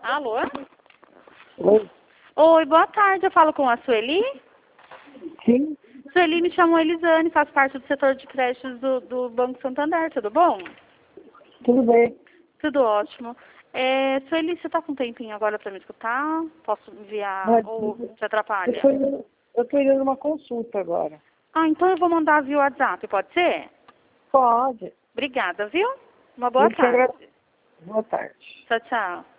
Alô? Oi? Oi, boa tarde. Eu falo com a Sueli? Sim, Sueli, me chamo Elisane, faço parte do setor de créditos do Banco Santander. Tudo bom? tudo bem. Tudo ótimo. Sueli, você está com um tempinho agora para me escutar? Posso enviar Mas ou te eu atrapalha? tô indo numa consulta agora. Ah, então eu vou mandar via WhatsApp, pode ser? Pode. Obrigada, viu? Uma boa Eu que tarde. agradeço. Boa tarde. Tchau, tchau.